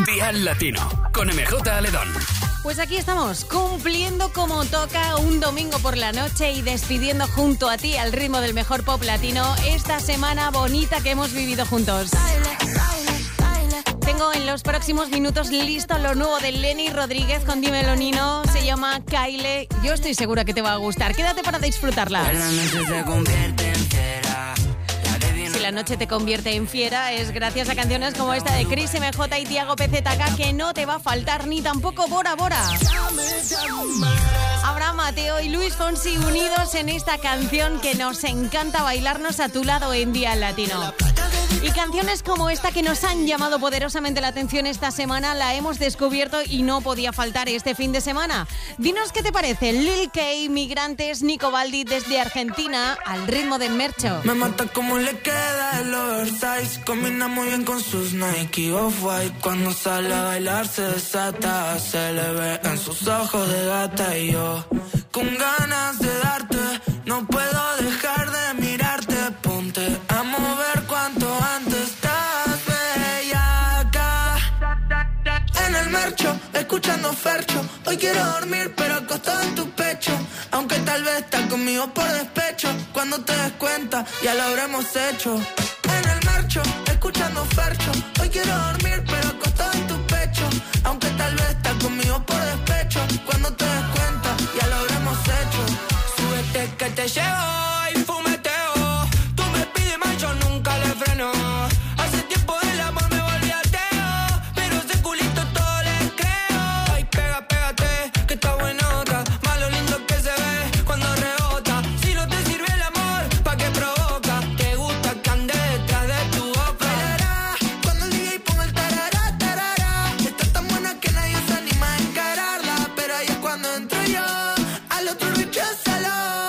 Dial Latino, con MJ Aledón. Pues aquí estamos, cumpliendo como toca un domingo por la noche y despidiendo junto a ti al ritmo del mejor pop latino esta semana bonita que hemos vivido juntos. Tengo en los próximos minutos listo lo nuevo de Lenny Rodríguez con Dímelo Nino. Se llama Kyle. Yo estoy segura que te va a gustar. Quédate para disfrutarla. Si la noche te convierte en fiera, es gracias a canciones como esta de Chris MJ y Tiago PZK, que no te va a faltar, ni tampoco Bora Bora. Abraham Mateo y Luis Fonsi unidos en esta canción que nos encanta bailarnos a tu lado en Día Latino. Y canciones como esta que nos han llamado poderosamente la atención esta semana la hemos descubierto y no podía faltar este fin de semana. Dinos qué te parece. Lil K, Migrantes, Nico Baldi desde Argentina al ritmo de Mercho. Me mata como le queda el oversize, combina muy bien con sus Nike Off-White. Cuando sale a bailar se desata, se le ve en sus ojos de gata. Y yo con ganas de darte, no puedo dejar de mirarte. Ponte a mover cuanto antes, estás bellaca. En el Mercho, escuchando Fercho. Hoy quiero dormir pero acostado en tu pecho, aunque tal vez estás conmigo por despecho. Cuando te des cuenta ya lo habremos hecho. En el Mercho, escuchando Fercho. Hoy quiero dormir pero acostado en tu pecho, aunque tal vez estás conmigo por despecho. Cuando te des cuenta ya lo habremos hecho. Súbete que te llevo y fumeteo. Tú me pides más, yo nunca le freno. Hace tiempo del amor me volví ateo, pero ese culito todo le creo. Ay, pégate, que está buenota. Más lo lindo que se ve cuando rebota. Si no te sirve el amor, ¿pa' qué provoca? Te gusta que ande detrás de tu boca. Bailará cuando el DJ ponga el tarará, tarará. Está tan buena que nadie se anima a encararla, pero ahí es cuando entro yo. Al otro recházalo.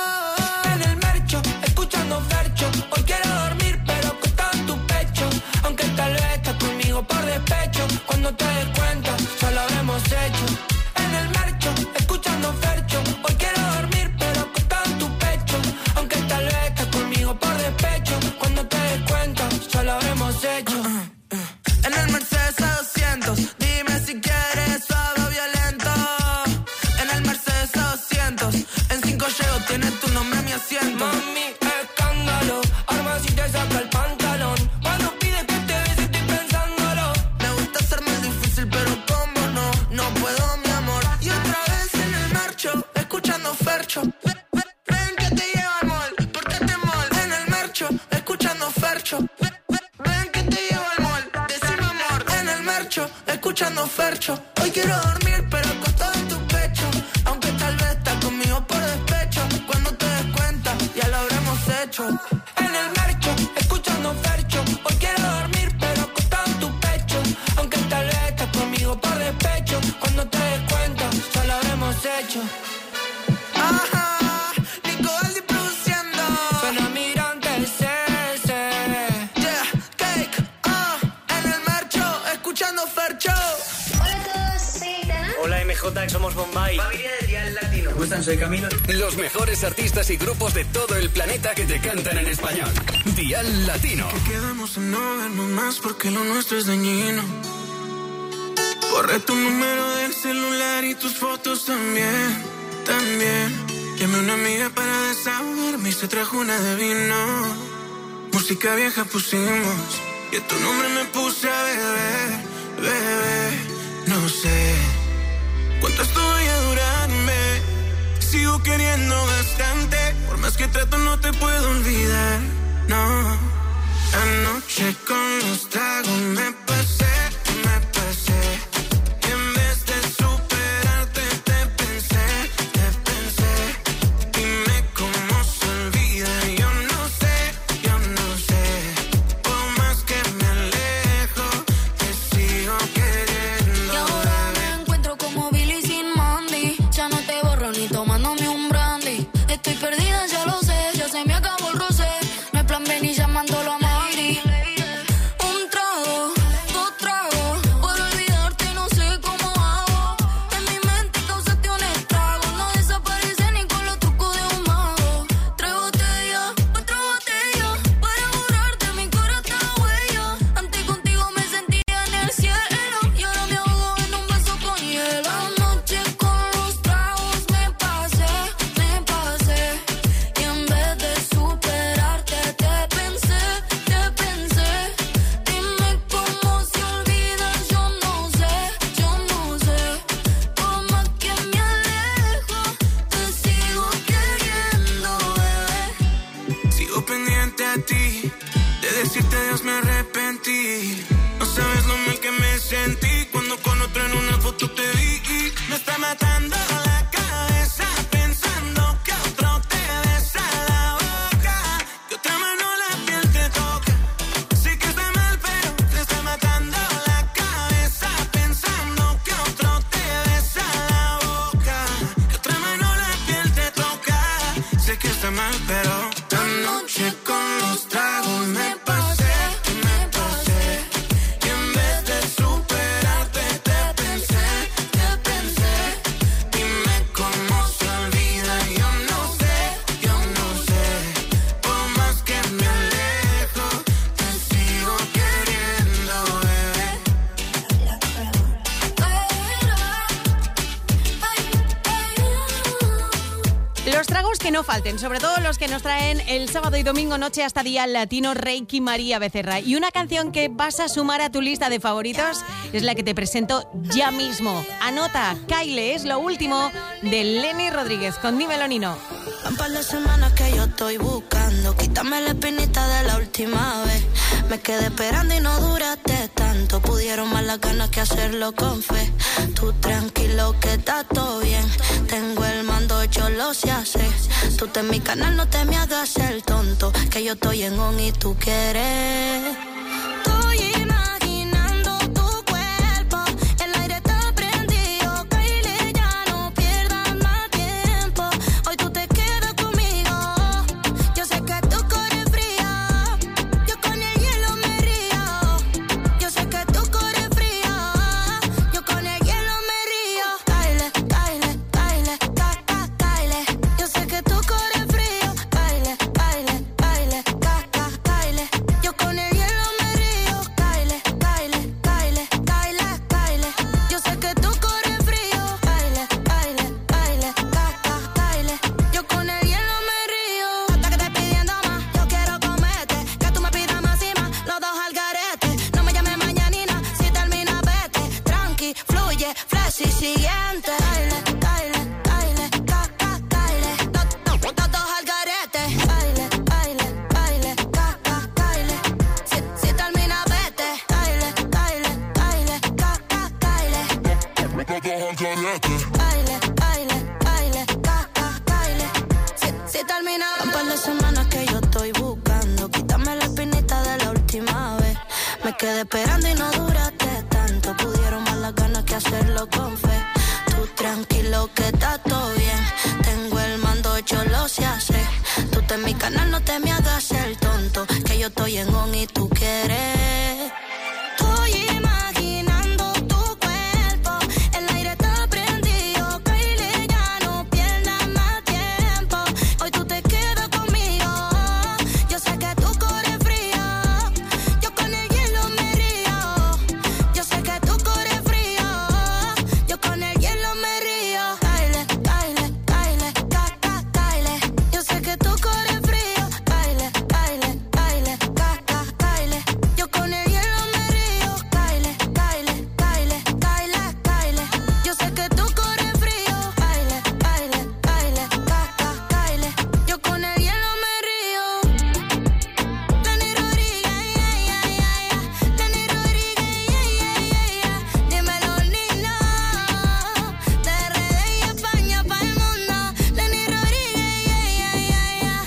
En el Mercho, escuchando Fercho. Hoy quiero dormir pero acostado en tu pecho, aunque tal vez estás conmigo por despecho. Cuando te des cuenta ya lo habremos hecho. En el Mercho, escuchando Fercho. Hoy quiero dormir pero acostado en tu pecho, aunque tal vez estás conmigo por despecho. Cuando te des cuenta ya lo habremos hecho. En el Mercedes A200, dime si quieres suave o violento. En el Mercedes A200, en 5 llego, tienes tu nombre en mi asiento. Mami, escándalo, arma si te saca el pantalón. Cuando pides que te bese estoy pensándolo. Me gusta ser más difícil pero como no puedo mi amor. Y otra vez en el Mercho, escuchando Fercho. Ven que te llevo al mall, pórtate mall. En el Mercho, escuchando Fercho. Ven que te llevo al mall, decime amor. En el Mercho, escuchando Fercho. Hoy quiero dormir pero acostado en tu pecho, aunque tal vez estás conmigo por despecho. Cuando te des cuenta ya lo habremos hecho. En el Mercho, escuchando Fercho. Hoy quiero dormir pero acostado en tu pecho, aunque tal vez estás conmigo por despecho. Cuando te des cuenta ya lo habremos hecho. Ajá, Nico Baldi produciendo. Suena Migrantes, yeah, Cake, en el Mercho, escuchando Fercho. Hola a todos, soy Aitana. Hola MJ, somos Bombay. Familia de Dial Latino. ¿Cómo están? Soy Camilo. Los mejores artistas y grupos de todo el planeta que te cantan en español. Dial Latino. Que quedamos en no vernos más porque lo nuestro es dañino. Borré tu número del celular y tus fotos también. Llamé a una amiga para desahogarme y se trajo una de vino. Música vieja pusimos y a tu nombre me puse a beber. No sé cuánto estoy a durarme. Sigo queriendo bastante. Por más que trato no te puedo olvidar. No. Anoche con los tragos me pasé. Y en vez de superarte te pensé. Dime cómo se olvida. Yo no sé. Por más que me alejo, te sigo queriendo. Y ahora me encuentro como Billy sin Mandy. Ya no te borro ni tomándome un brandy. Estoy perdida, ya lo sé. Ya se me acabó el rosé. No hay plan B ni llamándolo a Magri. Un trago que no falten, sobre todo los que nos traen el sábado y domingo noche hasta Día Latino, Reiki María Becerra. Y una canción que vas a sumar a tu lista de favoritos es la que te presento ya mismo. Anota, Kyle, es lo último de Lenny Rodríguez con Dímelo Nino. Un par de semanas que yo estoy buscando, quítame la espinita de la última vez. Me quedé esperando y no duraste tanto, pudieron más las ganas que hacerlo con fe. Tú tranquilo que está todo bien, tengo el mando, yo lo sé hacer. Tú te en mi canal, no te me hagas el tonto, que yo estoy en on y tú quieres. Estoy imaginando tu cuerpo, el aire está prendido, Kylie, ya no pierdas más tiempo. Hoy tú te quedas conmigo, yo sé que tu core es fría, yo con el hielo me río. Yo sé que tu core es fría, yo con el hielo me río. Kylie, Kylie, Kylie, Kylie, yo sé que tu core es frío. Kylie, Kylie, Kylie, Kylie, yo con el hielo me río. Kylie, Kylie, Kylie, Kylie, Kylie, yo sé que tu core es frío. Kylie, Kylie, Kylie, Kylie, yo con el hielo me río. Hasta que te pidiendo más, yo quiero comerte, que tú me pidas más y más, los dos al garete. No me llames mañanina, si termina vete, tranqui, fluye, flash y siguiente. Kylie, Kylie, Kylie, Kylie, los dos al garete. Kylie, Kylie, Kylie, Kylie, si termina vete. Kylie, Kylie, Kylie, si termina vete. Un par de semanas que yo estoy buscando, quítame la espinita de la última vez. Me quedé esperando y no duraste tanto, pudieron más las ganas que hacerlo con fe. Tú tranquilo que está todo bien, tengo el mando, yo lo sé hacer. Tú te en mi canal, no te me hagas el tonto, que yo estoy en on y tú quieres. Estoy imaginando tu cuerpo, el aire está prendido, Kylie, ya no pierdas más tiempo. Hoy tú te quedas conmigo, yo sé que tu core es frío, yo con el hielo me río. Yo sé que tu core es frío, yo con el hielo me río. Kylie, Kylie, Kylie, Kylie, yo sé que tu core es frío. Kylie, Kylie, Kylie, Kylie, yo con el hielo me río. Kylie, Kylie, Kylie, Kylie, yo sé que tu core es frío. Kylie, Kylie, Kylie, Kylie, yo con el hielo me río. Lenny Rodríguez, Lenny Rodríguez, dímelo Nino, de RD y España para el mundo. Lenny Rodríguez,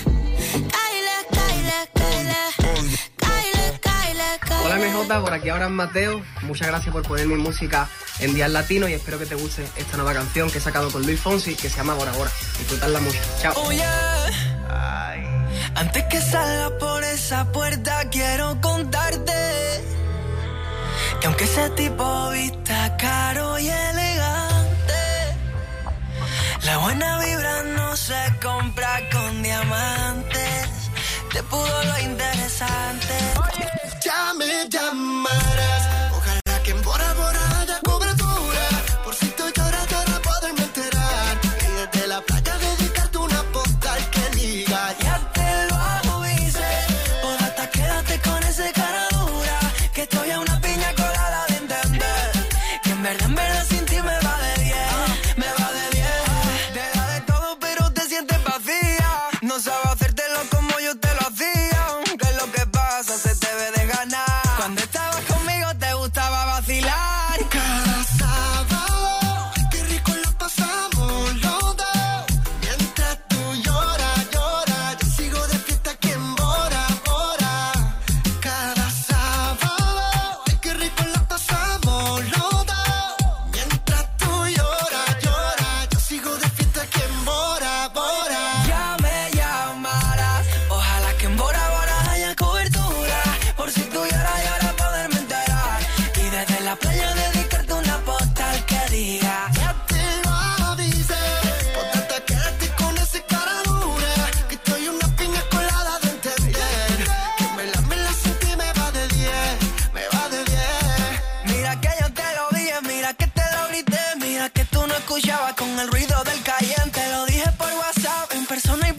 Kylie. Hola MJ, por aquí ahora Mateo. Muchas gracias por poner mi música en Día Latino y espero que te guste esta nueva canción que he sacado con Luis Fonsi que se llama Bora Bora. Disfrutarla mucho. Chao. Oh yeah. Antes que salga por esa puerta quiero contarte que aunque ese tipo vista caro y elegante, la buena vibra no se compra con diamantes. Te pudo lo interesante. Ya me llamarás, ojalá que en Bora Bora haya cobertura, por si estoy llora poderme enterar, y desde la playa dedicarte una postal que diga Ya te lo avisé, o hasta quédate con ese cara dura, que estoy a una piña colada de entender, que en verdad sin ti me va de 10, me va de 10. Te da de todo pero te sientes vacía, no sabes hacértelo como yo te lo hacía, que es lo que pasa, se te ve de ganar. Cuando estabas conmigo te gustaba vacilar. cada sábado, qué rico la pasamos los dos, mientras tú lloras, yo sigo de fiesta aquí en Bora Bora. Cada sábado, qué rico la pasamos los dos, mientras tú lloras, yo sigo de fiesta aquí en Bora Bora. Ya me llamarás, ojalá que en Bora Bora haya cobertura, por si tú lloras poderme enterar, y desde la playa dedicarte una postal que diga Ya te lo avisé, por quédate con ese cara dura, que estoy una piña colada de entender, que me la sentí me va de 10, me va de 10. Mira que yo te lo dije, mira que te lo grité, mira que tú no escuchabas con el ruido del Cayenne. Te lo dije por WhatsApp, en persona y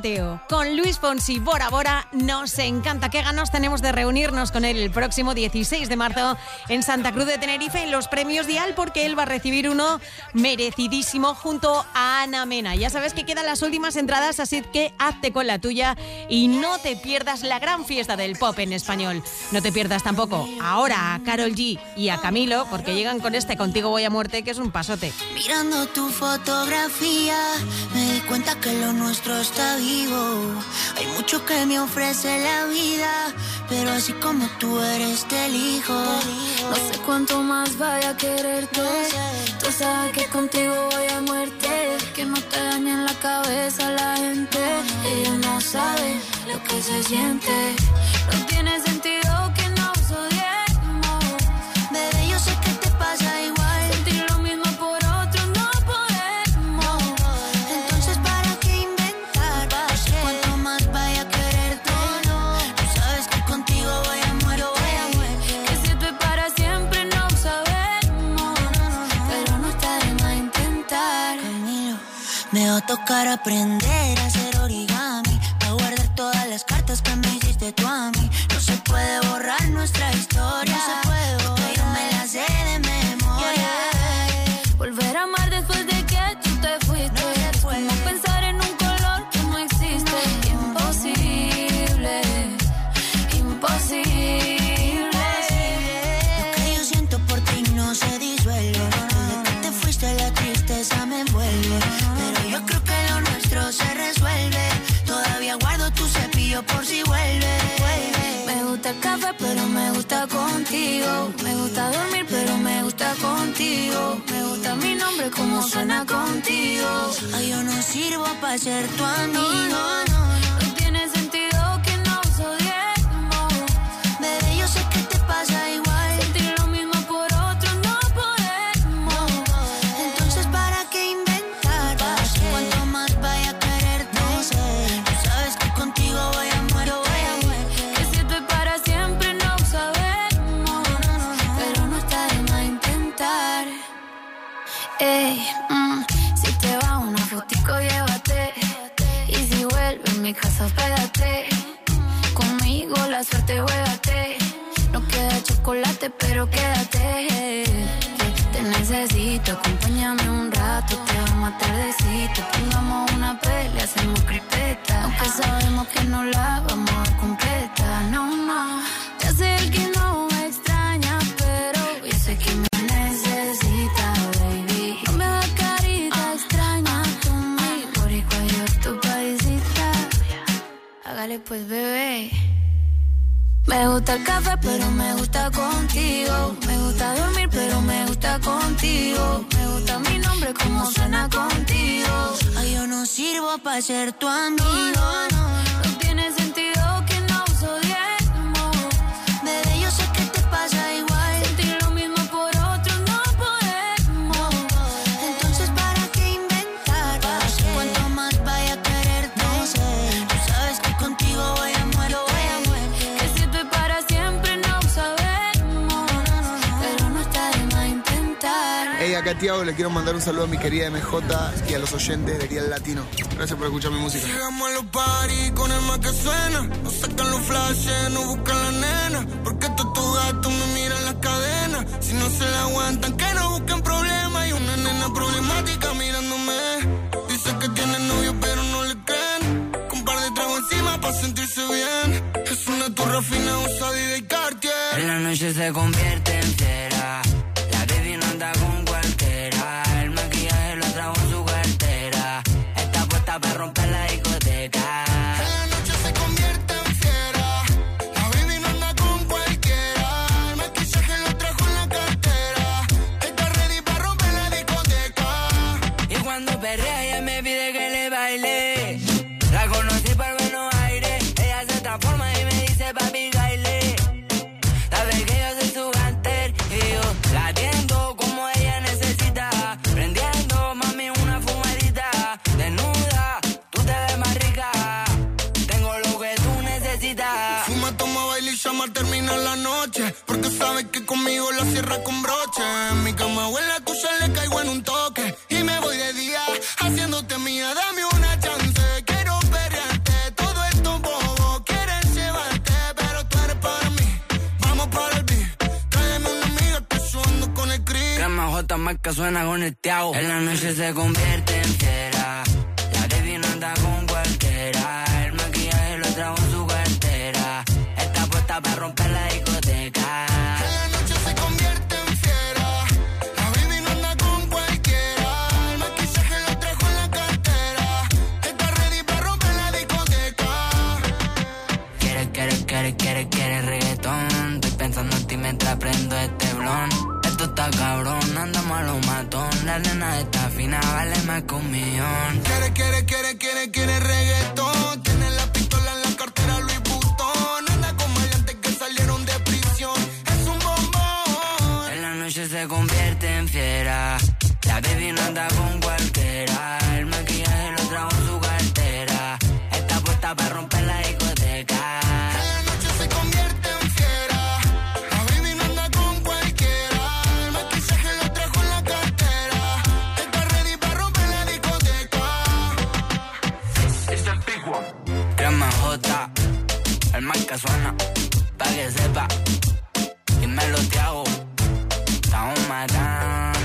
Mateo. Con Luis Fonsi, Bora Bora, nos encanta. Qué ganas tenemos de reunirnos con él el próximo 16 de marzo en Santa Cruz de Tenerife en los premios Dial, porque él va a recibir uno merecidísimo junto a Ana Mena. Ya sabes que quedan las últimas entradas, así que hazte con la tuya y no te pierdas la gran fiesta del pop en español. No te pierdas tampoco ahora a Karol G y a Camilo, porque llegan con este Contigo voy a muerte, que es un pasote. Mirando tu fotografía, me di cuenta que lo nuestro está vivo. Hay mucho que me ofrece la vida, pero así como tú eres te elijo. No sé cuánto más vaya a quererte. Tú sabes que contigo voy a muerte. Que no te dañen la cabeza la gente. Ellos no saben lo que se siente. No tiene sentido que nos odiemos. Bebé, yo sé que te pasa igual. Sentir lo mismo por otro no podemos. Entonces ¿para qué inventar? Cuanto más vaya a quererte. Tú sabes que contigo voy a muerte. Que si esto es para siempre no sabemos. Pero no está de más intentar. Camilo, me va a tocar aprender a hacer origami, a guardar todas las cartas que me hiciste tú a mí. No se puede borrar nuestra historia. No se puede borrar. Yo me la sé de memoria. Volver a amar después de que tú te fuiste. Es como pensar en un color que no existe. Imposible, imposible. Lo que yo siento por ti no se disuelve. Desde que te fuiste la tristeza me envuelve. Pero yo creo que lo nuestro se resuelve. Todavía guardo tu cepillo por si vuelve. Me gusta el café pero me gusta contigo. Me gusta dormir pero me gusta contigo. Me gusta mi nombre como suena contigo. Ay, yo no sirvo para ser tu amigo. No tiene sentido que nos odiemos. Bebé, yo sé que te pasa igual. Sentir lo mismo por otro no podemos. Entonces ¿para qué inventar? Cuanto más vaya a quererte. Tú sabes que contigo voy a muerte. Que si esto es para siempre no sabemos. Pero no está de más intentar. Ey, si te va una fotico llévate. Y si vuelve en mi casa espérate. Conmigo la suerte juégate. No queda chocolate pero quédate. Te necesito, acompáñame un rato. Te vamos a tardecito. Pongamos una pelea, hacemos cripeta. Aunque sabemos que no la vamos a dar completa. No, no, ya sé el que no me extraña, pero yo sé que me necesita, baby. No me hagas carita extraña conmigo. Boricua, yo tu paisita. Hágale pues, bebé. Me gusta el café, pero me gusta contigo. Me gusta dormir, pero me gusta contigo. Me gusta mi nombre, como suena contigo. Ay, yo no sirvo para ser tu amigo. No tiene sentido que nos odiemos. Bebé, yo sé que te pasa igual. Sentir lo mismo por otro no podemos. Entonces ¿para qué inventar? Cuanto más vaya a quererte. Tú sabes que contigo voy a muerte. Que si esto es para siempre no sabemos. Pero no está de más intentar. Hey, acá Tiago, le quiero mandar un saludo a mi querida MJ y a los oyentes de Dial Latino. Gracias por escuchar mi música. Llegamos a los parties con el más que suena. Nos sacan los flashes, nos buscan la nena. Porque estos gatos me miran las cadenas. Si no se la aguantan, que no busquen problemas. Hay una nena problemática mirándome. Dice que tiene novio pero no le creen. Con un par de tragos encima pa' sentirse bien. Es una turra fina, usa Adidas y Cartier. En la noche se convierte en cera. La baby no anda con cualquiera. El maquillaje lo trajo en su cartera. Está puesta para romper la discoteca. En la noche se convierte en fiera. La baby no anda con cualquiera. El maquillaje lo trajo en la cartera. Está ready para romper la discoteca. Y cuando perrea ella me pide que le baile. La conocí por Buenos Aires. Ella se transforma y me dice papi baile. Sabe que yo soy su hunter y yo la atiendo como ella necesita. Prendiendo mami una fumadita. Desnuda, tú te ves más rica. Tengo lo que tú necesitas. Fuma, toma, baila y llama, termina la noche. Porque sabes que conmigo la cierra con broche. En mi cama o en la tuya le caigo en un toque. Y me voy de día haciéndote mía, dame una chance. Quiero pelear J marca suena con el Tiago. En la noche se convierte en fiera. La baby no anda con cualquiera. El maquillaje lo trajo en su cartera. Está puesta para romper la discoteca. En la noche se convierte en fiera. La baby no anda con cualquiera. El maquillaje lo trajo en la cartera. Está ready para romper la discoteca. Quiere reggaetón. Estoy pensando en ti mientras prendo este blon. Esto está cabrón, andamos a lo matón. La nena está fina, vale más que $1 millón. Quiere reggaetón. Tiene la pistola en la cartera Louis Vuitton. Anda con maleantes que salieron de prisión. Es un bombón. En la noche se convierte en fiera. La baby no anda con cualquiera. El maquillaje lo trajo en su cartera. Está puesta para romper la discoteca. En la noche se convierte en fiera. La baby no anda con cualquiera. El maquillaje lo trajo en la cartera. Está ready para romper la discoteca. Es el Big One. Crema J. El marca suena. Pa' que sepa. Y me lo te hago. Estamos matando.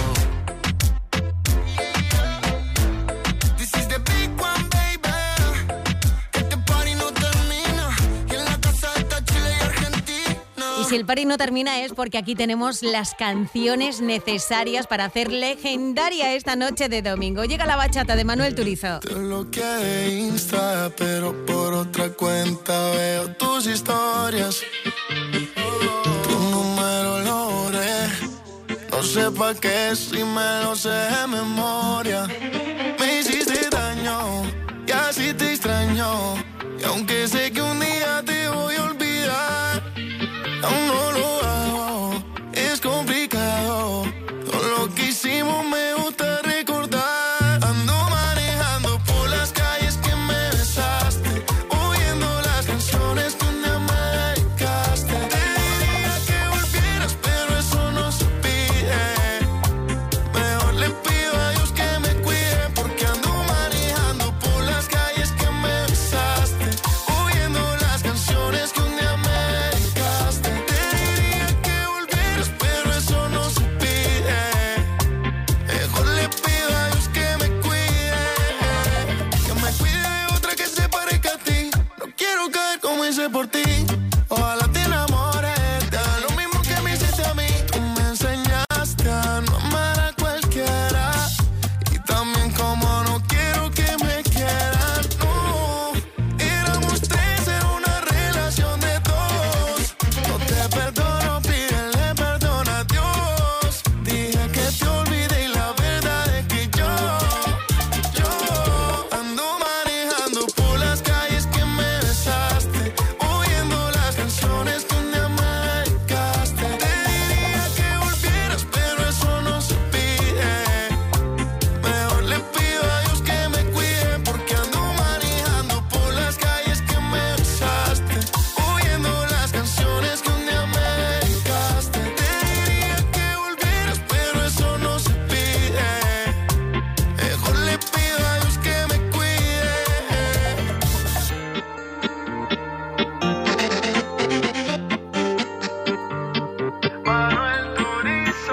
This is the big one, baby. Este party no termina. Y en la casa está Chile y Argentina. Y si el party no termina es porque aquí tenemos las canciones necesarias para hacer legendaria esta noche de domingo. Llega la bachata de Manuel Turizo. Te bloqueé de Insta, pero por otra cuenta veo tus historias. Tu número lo borré. No sé pa' qué si me lo sé de memoria. Me hiciste daño y así te extraño. Y aunque sé que un día te voy a olvidar, aún no lo hago, es complicado. Todo lo que hicimos me gusta recordar. Ando manejando por las calles que me besaste, oyendo las canciones que un día me dedicaste. Te diría que volvieras, pero eso no se pide. Mejor le pido a Dios que me cuide, porque ando manejando por las calles que me besaste, oyendo las canciones que un día me dedicaste. Te diría que volvieras, pero eso no se pide. Mejor le pido a Dios que me cuide de otra que se parezca a ti. No quiero caer como hice por ti. Ojalá te enamores, te haga lo mismo que me hiciste a mí. Tú me enseñaste a no amar a cualquiera, y también como no quiero que me quieran. No, éramos tres en una relación de dos. No te perdono, pídele perdón a Dios. Dije que te olvidé y la verdad es que yo ando manejando por las calles que me besaste, oyendo las canciones que un día me dedicaste. Te diría que volvieras, pero eso no se pide. Mejor le pido a Dios que me cuide, porque ando manejando por las calles que me besaste, oyendo las canciones que un día me dedicaste. Te diría que volvieras, pero eso no se pide. Mejor le pido a Dios que me cuide. Manuel Turizo.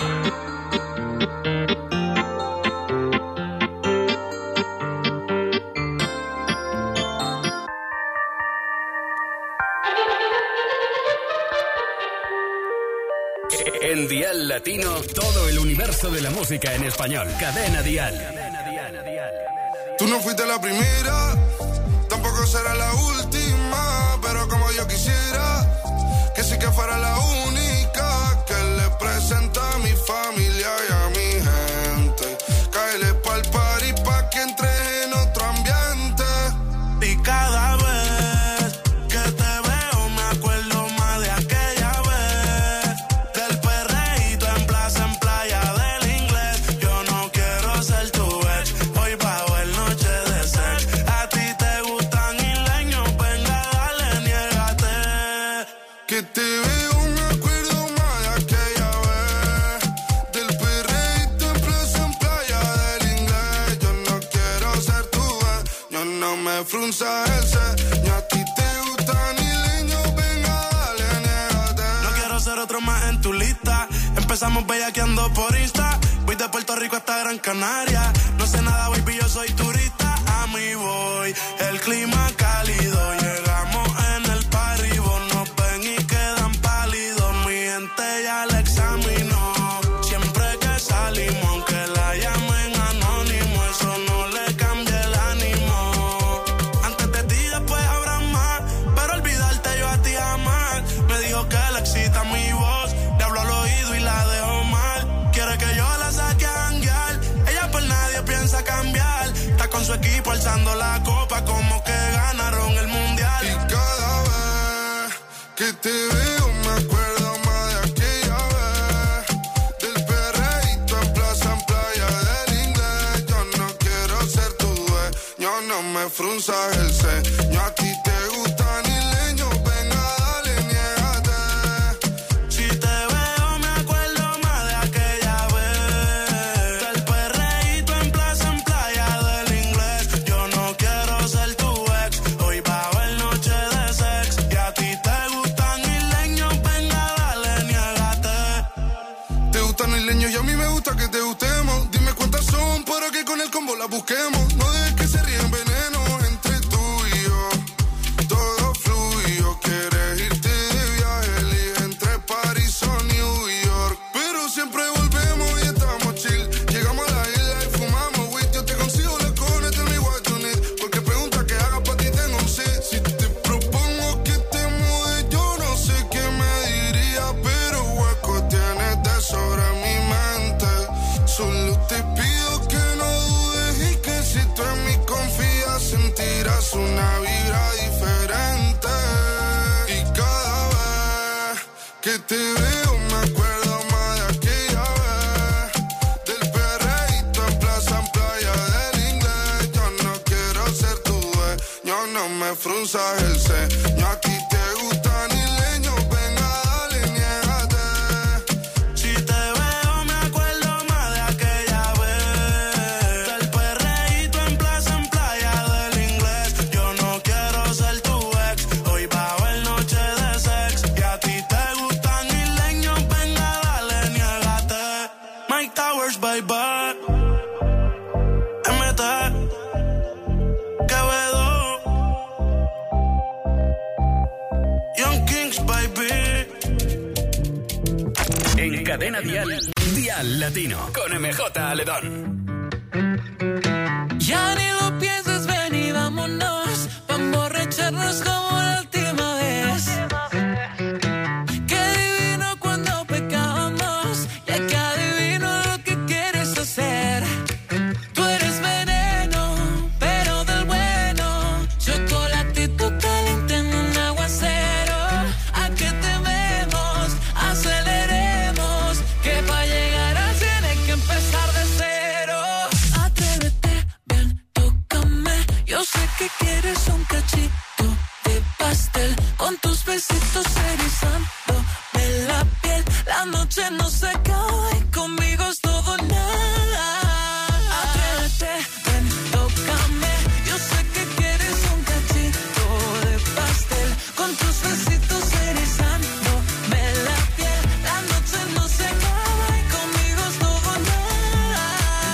En Dial Latino, todo el universo de la música en español. Cadena Dial. Tú no fuiste la primera, tampoco será la última, pero como yo quisiera que sí que fuera la única que le presenta a mi familia y a mi gente. Cáele pa'l party pa' que entre en otro ambiente. Y cada vez que te veo me acuerdo más de aquella vez, del perreíto en plaza, en playa del inglés. Yo no quiero ser tu ex, hoy pago el noche de sex. A ti te gustan isleños, venga dale, niégate. Que te veo me acuerdo más de aquella vez, del perreíto en plaza, en playa del inglés. Yo no quiero ser tu ex, yo no me frunza el set, ni a ti te gusta ni leño, venga dale, niégate. No quiero ser otro más en tu lista. Empezamos bellaqueando por Insta. Voy de Puerto Rico hasta Gran Canaria. No sé nada, baby, yo soy turista. A mí voy, el clima cálido. Llegamos en el party, vos nos ven y quedan pálidos. Mi gente ya la examinó. Siempre que salimos, aunque la llamen anónimo, eso no le cambia el ánimo. Antes de ti, después habrá más, pero olvidarte yo a ti jamás. Me dijo que le excita mi voz, le hablo al oído y la dejo mal. Quiere que yo la saque a janguear, ella por nadie piensa cambiar. Está con su equipo alzando la copa como que ganaron el mundial. Y cada vez que te veo me acuerdo más de aquella vez. Del perreíto en plaza, en playa del inglés. Yo no quiero ser tu dueño, no me frunzas el ceño. A ti te gustan isleños, venga dale, niégate. Si te veo me acuerdo más de aquella vez. Del perreíto en plaza, en playa del inglés. Yo no quiero ser tu ex, hoy va a haber noche de sex. Y a ti te gustan isleños, venga dale, niégate. Te gustan isleños y a mí me gusta que te gustemos. Dime cuántas son para que con el combo las busquemos. No dejes que se ríen veneno entre tú y yo. Todo fluyo, quieres irte de viaje, elige entre París o New York. Pero siempre volvemos y estamos chill. Llegamos a la isla y fumamos weed. Yo te consigo la cone, tell me what you need. Porque pregunta que haga pa' ti tengo un sí. Si te propongo que te mude, yo no sé qué me diría, pero hueco tienes de sobra en mi mente. Solo te pido que no dudes y que si tú en mí confías sentirás una vibra diferente. Y cada vez que te veo me acuerdo más de aquella vez. Del perreíto en plaza, en playa del inglés. Yo no quiero ser tu dueño, no me frunzas el ceño. A ti te gustan isleños, venga dale, niégate. Si te veo me acuerdo más de aquella vez. Del perreíto en plaza, en playa del inglés. Yo no quiero ser tu ex, hoy va a haber noche de sex. Y a ti te gustan isleños, venga dale, niégate. Mike Towers, baby. MT Quevedo, Young Kings, baby. En Cadena Dial, Dial Latino, con MJ Aledón. Ya ni lo pienses, ven y vámonos, pa' emborracharnos como la última vez. Qué divino cuando pecábamos, ya que adivino lo que quieres hacer. Tú eres veneno, pero del bueno, chocolatito caliente en un aguacero. ¿A qué tememos? Aceleremos, que pa' llegar al 100 hay que empezar de cero. Atrévete, ven, tócame. Yo sé que quieres un cachito de pastel, con tus besitos erizándome la piel. La noche no se acaba y conmigo es todo nada. Atrévete, ven, tócame. Yo sé que quieres un cachito de pastel, con tus besitos erizándome la piel. La noche no se acaba y conmigo es todo nada.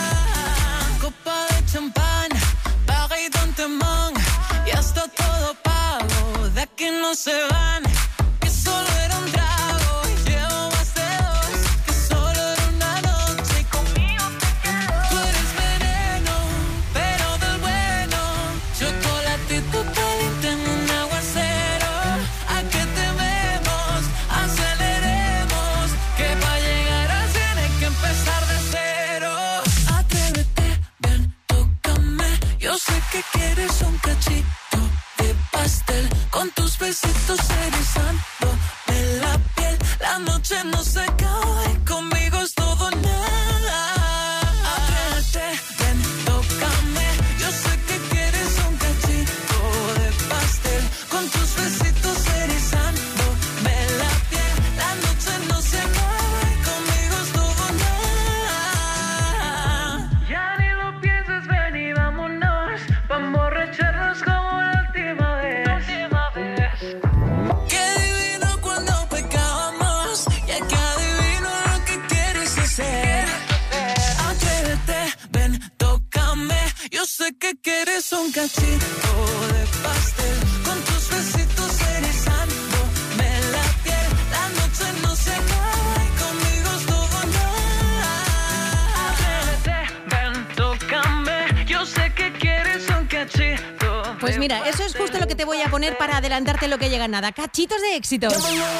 Copa de champán, Paris Dantemán, ya está todo pago, de aquí no se van. Que solo era un trago, llevo más de dos. Que solo era una noche y conmigo te quedo. Tú eres veneno, pero del bueno, chocolatito caliente en un aguacero. ¿A qué tememos? Aceleremos, que pa' llegar al 100 hay que empezar de cero. Atrévete, ven, tócame. Yo sé que quieres un cachito de pastel, con tus besitos erizándome la piel. La noche no se acaba y conmigo es todo nada. Atrévete, ven, tócame. Yo sé que quieres un cachito de pastel, con tus besitos erizándome la piel. La noche no se acaba y conmigo es todo nada. Ya ni lo pienses, ven y vámonos, pa' emborracharnos como la última vez. Qué divino cuando pecábamos, ya que adivino cachito de pastel, con tus besitos erizándome la piel. La noche no se acaba y conmigo es todo nada. Atrévete, ven, tócame, yo sé que quieres un cachito. Pues mira, eso es justo lo que te voy a poner para adelantarte lo que llega nada. Cachitos de éxitos.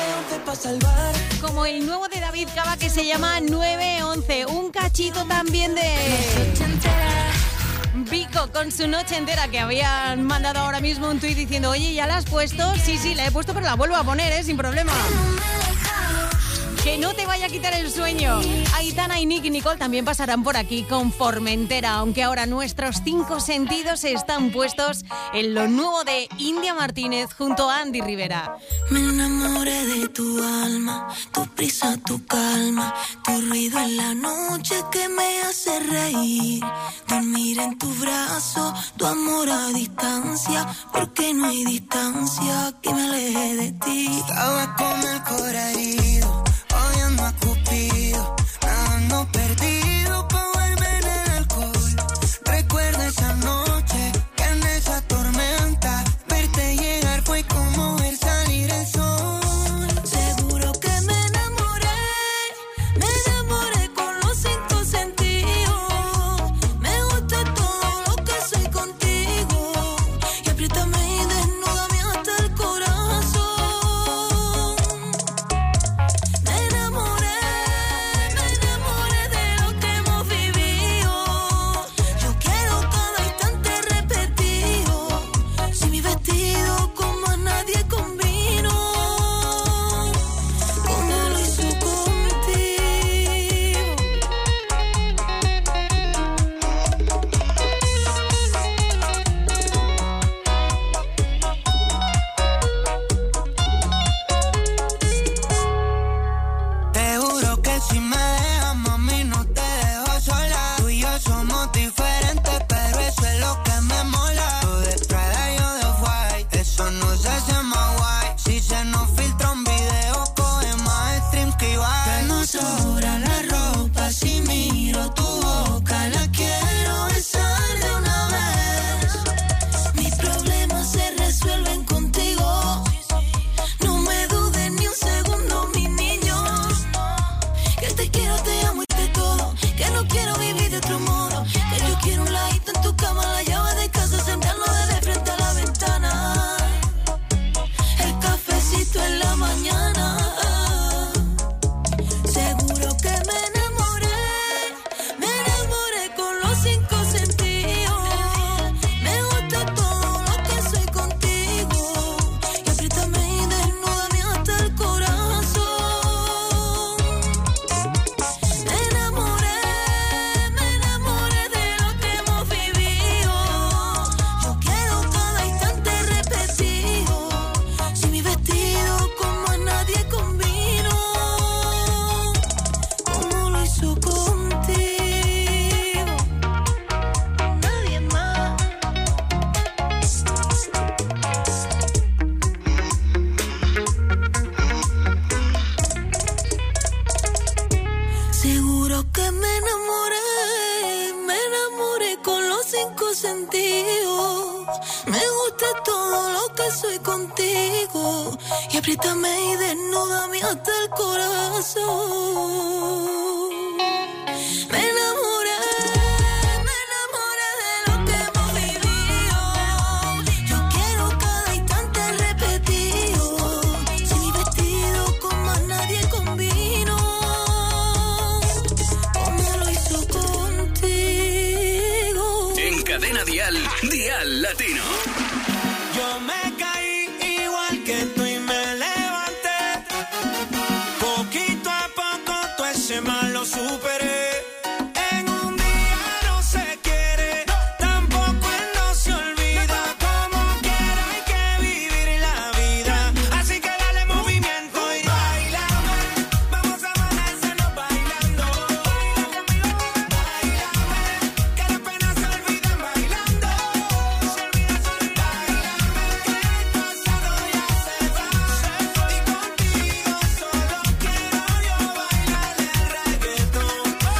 Como el nuevo de David Cava que se llama 911. Un cachito también de Vico con su noche entera, que habían mandado ahora mismo un tuit diciendo: oye, ¿ya la has puesto? Sí, la he puesto, pero la vuelvo a poner, sin problema. Que no te vaya a quitar el sueño. Aitana y Nicky Nicole también pasarán por aquí con Formentera, aunque ahora nuestros 5 sentidos están puestos en lo nuevo de India Martínez junto a Andy Rivera. Me enamoré de tu alma, tu prisa, tu calma, tu ruido en la noche que me hace reír. Dormir en tu brazo, tu amor a distancia, porque no hay distancia que me aleje de ti. Estaba con el corazón herido, oyendo a Cupido, nadando perdido pa' volver el alcohol. Recuerdo esa noche que en esa tormenta verte llegar fue como ver salir el sol. Seguro que me enamoré con los 5 sentidos. Me gusta todo lo que soy contigo y apriétame y desnúdame hasta el corazón. Me enamoré de lo que hemos vivido. Yo quiero cada instante repetido. Si mi vestido como a nadie combino, como lo hizo contigo. Te juro que si me dejas, mami, no te dejo sola. Tú y yo somos diferentes, pero eso es lo que me mola. Tú de Prada y yo de White, eso no se hace más guay. Si se nos filtra un video, coge más streams que Ibai. Que no sobra la ropa, si miro tu boca, la quiero besar de una vez. Mis problemas se resuelven contigo. No me dudes ni un segundo, mi niño. Que te quiero, te amo y te todo. Que no quiero vivir de otro modo. Que yo quiero un ladito en tu cama, la llave de casa, sentarnos de frente a la ventana. El cafecito en la mañana. Seguro que me enamoré con los 5 sentidos. Me gusta todo lo que soy contigo y apriétame y desnúdame hasta el corazón. Me enamoré de lo que hemos vivido. Yo quiero cada instante repetido. Si mi vestido como a nadie combino, como lo hizo contigo, nadie más. Seguro que me enamoré con los 5 sentidos. Me gusta todo lo que soy contigo y apriétame y desnúdame hasta el corazón. Me enamoré de lo que hemos vivido. Yo quiero cada instante repetido. Si mi vestido como a nadie combino, como lo hizo contigo. En Cadena Dial, Dial Latino. Yo me caí igual que tú y me levanté. Poquito a poco todo ese mal lo superé. En un día no se quiere, tampoco él no se olvida. Como quiera hay que vivir la vida. Así que dale movimiento y bailame. Vamos a amanecernos bailando. Bailame, que las penas se olviden bailando. Se olvida solo bailame, que el pasado ya se va. Y contigo solo quiero yo bailar el reggaetón.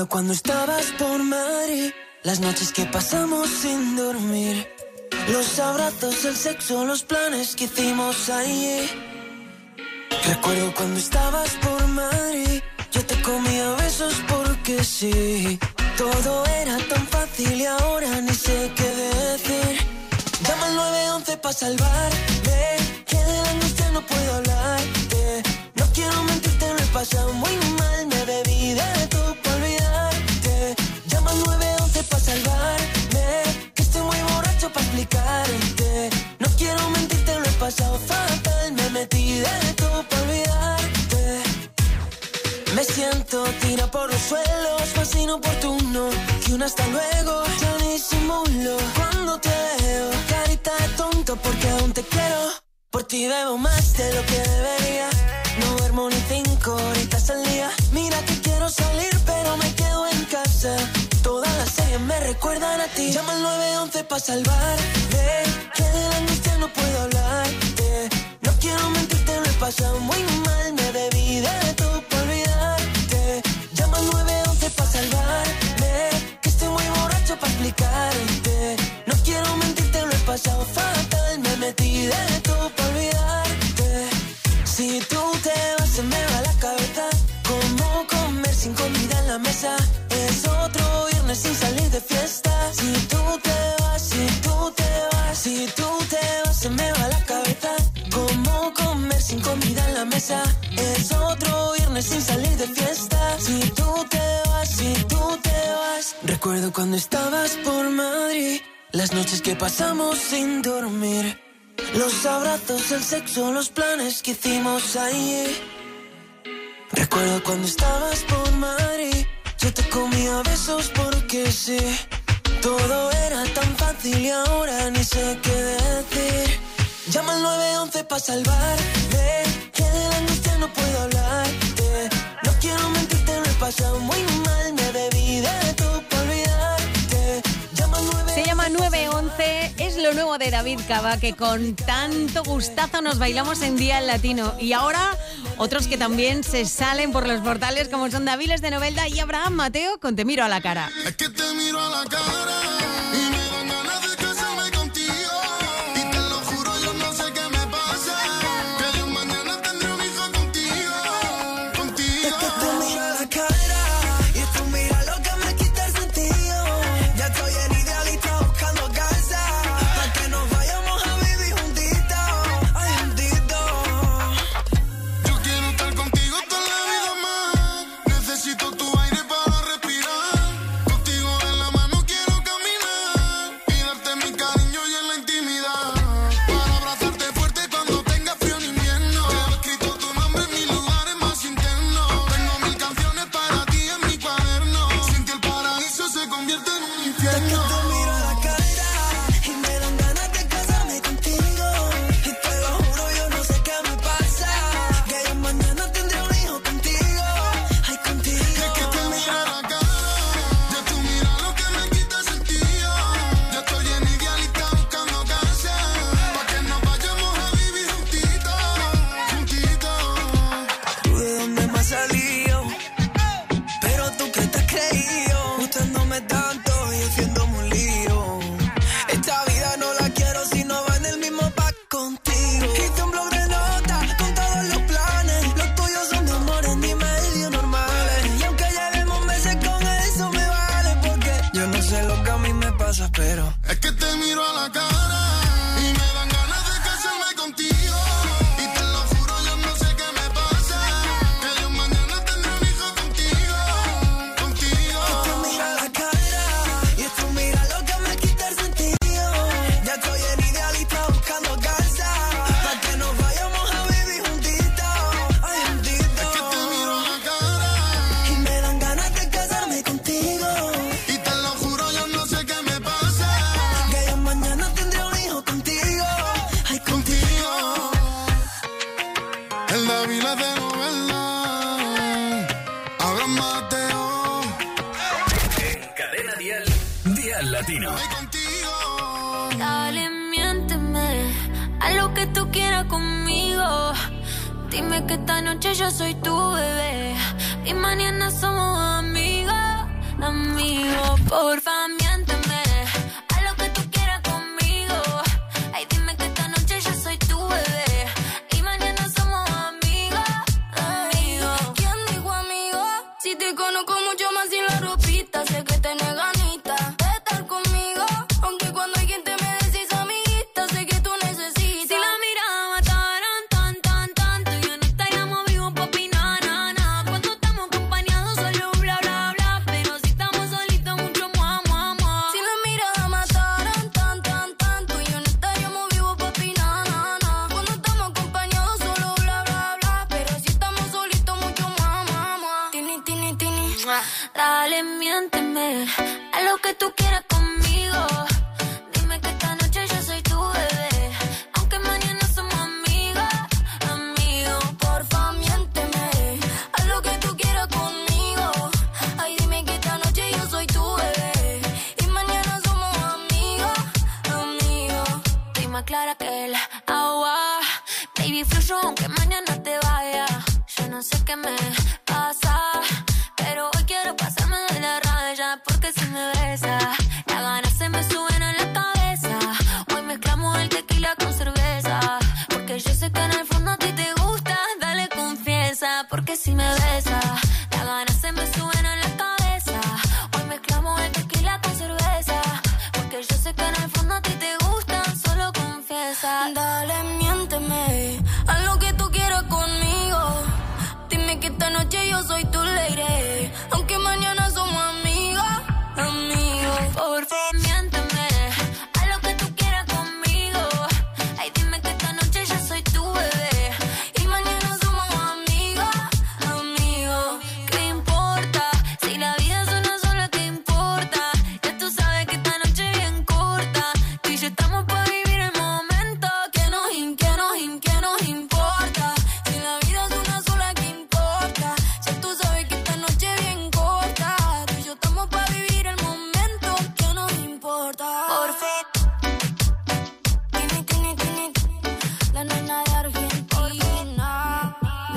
cuando estabas por Madrid, las noches que pasamos sin dormir, los abrazos, el sexo, los planes que hicimos allí. Recuerdo cuando estabas por Madrid, yo te comía besos porque sí. Todo era tan fácil y ahora ni sé qué decir. Llama al 911 pa' salvarme, que de la angustia no puedo hablarte. No quiero mentirte, lo he pasado muy mal, me bebí de todo pa' olvidarte. Llama al 911 pa' salvarme, que estoy muy borracho pa' explicarte. No quiero mentirte, lo he pasado fatal, me metí de todo pa' olvidarte. Me siento tira por los suelos, más inoportuno que un hasta luego. Ya ni disimulo cuando te veo, carita de tonto porque aún te quiero. Por ti bebo más de lo que debería, no duermo ni 5 horitas al día. Mira que quiero salir pero me quedo en casa, todas las series me recuerdan a ti. Llama al 911 pa' salvarme, que de la angustia no puedo hablarte. No quiero mentirte, lo he pasado muy mal, me bebí de todo pa' olvidarte. Llama al 911 pa' salvarme, que estoy muy borracho pa' explicarte. No quiero mentirte, lo he pasado fatal, me metí de todo pa' olvidarte. Si tú te vas se me va la cabeza, como comer sin comida en la mesa. Es otro viernes sin salir de fiesta. Si tú te vas, si tú te vas, si tú te vas se me va la cabeza, como comer sin comida en la mesa. Es otro viernes sin salir de fiesta. Si tú te vas, si tú te vas. Recuerdo cuando estabas por Madrid, las noches que pasamos sin dormir, los abrazos, el sexo, los planes que hicimos allí. Recuerdo cuando estabas por Madrid, yo te comía besos porque sí. Todo era tan fácil y ahora ni sé qué decir. Llama al 911 pa' salvarme, que de la angustia no puedo hablarte. No quiero mentirte, lo he pasado muy mal, me bebí de todo pa' olvidarte. Se llama 911, es lo nuevo de David Cava, que con tanto gustazo nos bailamos en Día Latino. Y ahora, otros que también se salen por los portales, como son Daviles de Novelda y Abraham Mateo con Te miro a la cara. Es que te miro a la cara y me dan ganas de casarme contigo. Y te lo juro, yo no sé qué me pasa, que yo mañana tendré un hijo contigo, contigo. Es que te miro a la cara y tú mira lo que me quita el sentido. Ya estoy en idealista buscando casa, pa' que nos vayamos a vivir juntitos, ay juntitos. Yo quiero estar contigo toda la vida más. Necesito tu aire para respirar. Contigo en la mano quiero caminar y darte mi cariño y en la intimidad. Para abrazarte fuerte cuando tenga frío en invierno. He escrito tu nombre en mis lugares más internos. Tengo 1000 canciones para ti en mi cuaderno. Sin que el paraíso se convierta en un Es que infierno. te miro a la cara y me dan ganas de casarme contigo. Y te lo juro, yo no sé qué me pasa, que yo mañana tendré un hijo contigo, ay contigo. Es que te miro a la cara, ya tú mira lo que me quita el sentido. Yo estoy en idealista buscando casa, pa' que nos vayamos a vivir juntitos, juntitos. ¿Tú de dónde me has salido? Pero tú que te has creído, gustándome tanto y haciéndome un lío. Esta vida no la quiero si no va en el mismo pack contigo. Hice un blog de notas con todos los planes, los tuyos son de amores ni medio normales. Y aunque llevemos meses con eso me vale, porque yo no sé lo que a mí me pasa, pero Es que te miro a la cara y me dan ganas de casarme contigo. Y te lo juro, yo no sé qué me pasa, que yo mañana tendré un hijo contigo, contigo. tú mira la cara y tú mira lo que me quita el sentido. Ya estoy en idealista buscando casa, pa' que nos vayamos a vivir juntitos, ay juntitos. Es que te miro a la cara Y me dan ganas de casarme contigo, y te lo juro, yo no sé qué me pasa, que yo mañana tendré un hijo contigo, ay contigo. el Daviles de Novelda, Abraham Mateo, En Cadena Dial, Día Latino. ay contigo. Dale, miénteme, haz lo que tú quieras conmigo. Dime que esta noche yo soy tu bebé y mañana somos amigos. amigo. Porfa, miénteme, haz lo que tú quieras conmigo. Ay, dime que esta noche yo soy tu bebé y mañana somos amigos, amigos. ¿Quién dijo amigo? Si te conozco mucho más sin la ropita, sé que tenés ganitas de estar conmigo. Aunque cuando alguien te me decís amiguita, sé que tú necesitas. Si la mirada mataran tanto, yo no estaríamos vivos, papi, na. Cuando estamos acompañados solo bla, bla, bla. Pero si estamos solitos mucho mua, mua, mua. Si la mirada mataran tanto, yo no estaríamos vivos, papi, na. Cuando estamos acompañados solo bla, bla, bla. Pero si estamos solitos mucho mua, mua, mua. Tini, tini, tini. Dale, miénteme, haz lo que tú quieras conmigo. Dime que esta noche yo soy tu bebé, aunque mañana somos amigos, amigos. Porfa, miénteme, haz lo que tú quieras conmigo. Ay, dime que esta noche yo soy tu bebé y mañana somos amigos, amigos. Estoy más clara que el agua, baby, fluyo aunque mañana te vaya. Yo no sé qué me pasa, pero hoy quiero pasarme de la raya, porque si me besas, las ganas se me suben a la cabeza. Hoy mezclamos el tequila con cerveza, porque yo sé que en el fondo a ti te gusta. Dale, confiesa, porque si me besas, las ganas se me suben a la cabeza. Hoy mezclamos el tequila con cerveza, porque yo sé que en el fondo a ti te gusta. Solo confiesa. Dale, miénteme, haz lo que tú quieras conmigo. Dime que esta noche yo soy tu lady, aunque mañana somos amigos, amigos. Por favor, miénteme, haz lo que tú quieras conmigo. Ay, dime que esta noche yo soy tu bebé y mañana somos amigos, amigos. ¿Qué importa? Si la vida es una sola, ¿qué importa? Ya tú sabes que esta noche es bien corta. Tú y yo estamos para vivir el momento. Que nos importa. Si la vida es una sola, ¿qué importa? Ya tú sabes que esta noche es bien corta. Tú y yo estamos para vivir el momento. Que nos importa. Por fin. Tini, la nena de Argentina.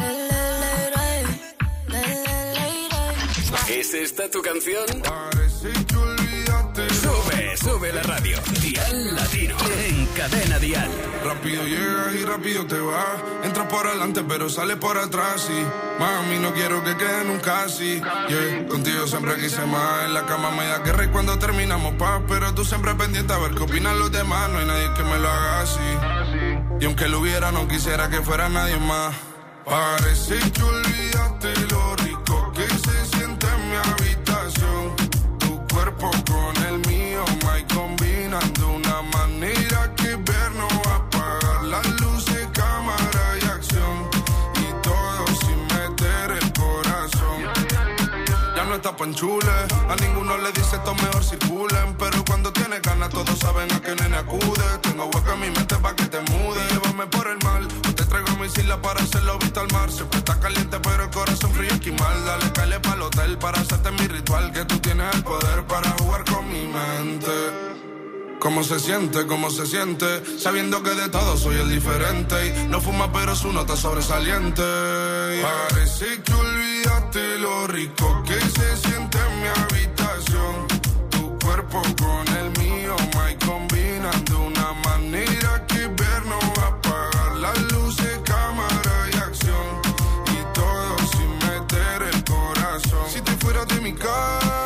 ¿Es esta tu canción? Parece que olvidaste. Sube la radio. Dial Latino. En Cadena Dial. Rápido llegas y rápido te vas. Entras por adelante pero sales por atrás. Y mami, no quiero que quede nunca así. Yeah. Contigo siempre quise más. En la cama me da guerra y cuando terminamos paz. Pero tú siempre pendiente a ver qué opinan los demás. No hay nadie que me lo haga así. Y aunque lo hubiera, no quisiera que fuera nadie más. Parece que olvidaste lo rico que se siente en mi habitación. Tu cuerpo con el mío, my, combinan de una manera que ver no va a apagar las luces, cámara y acción. Y todo sin meter el corazón. Ya no está panchule, a ninguno le dice esto mejor circulen. Pero cuando tienes ganas todos saben a qué nene acude. Tengo hueco en mi mente pa' que te mude. Llévame por el mal, o te traigo a mi isla para hacerlo vista al mar. Siempre está caliente pero el corazón frío esquimal. Dale, caile pa'l hotel para hacerte mi ritual. Que tú tienes el poder para jugar con mi mente. ¿Cómo se siente? Sabiendo que de todo soy el diferente. Y no fuma pero su nota sobresaliente. Parece que olvidaste lo rico que se siente en mi habitación. Tu cuerpo con el mío, my, combinan de una manera que ver no va a apagar las luces, cámara y acción. Y todo sin meter el corazón. Si te fueras de mi cama,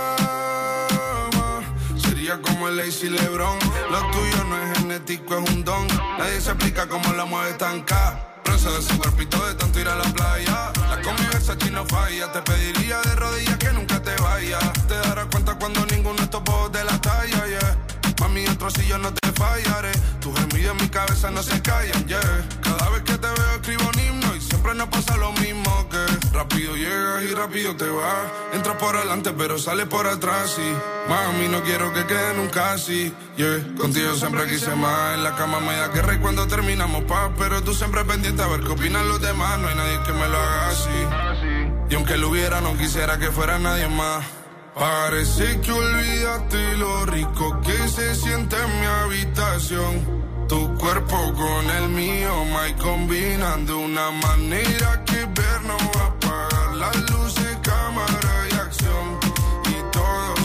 sería como el Lazy LeBron. Lo tuyo no es genético, es un don. Nadie se explica cómo la mueves tan cara. Bronce de su cuerpito de tanto ir a la playa. La convivencia chino falla. Te pediría de rodillas que nunca te vayas. Te darás cuenta cuando ninguno de estos bobos de la talla, yeah. Mami, otro si yo no te fallaré. Tus gemidos en mi cabeza no se callan, yeah. Cada vez que te veo escribo un himno y siempre nos pasa lo mismo que rápido llegas y rápido te vas. Entras por adelante pero sales por atrás y mami, no quiero que quede nunca así, yeah. Contigo siempre quise más. En la cama me da guerra y cuando terminamos paz. Pero tú siempre pendiente a ver qué opinan los demás. No hay nadie que me lo haga así. Y aunque lo hubiera, no quisiera que fuera nadie más. Parece que olvidaste lo rico que se siente en mi habitación. Tu cuerpo con el mío, my, combinan de una manera que ver no va a apagar las luces, cámara y acción. Y todo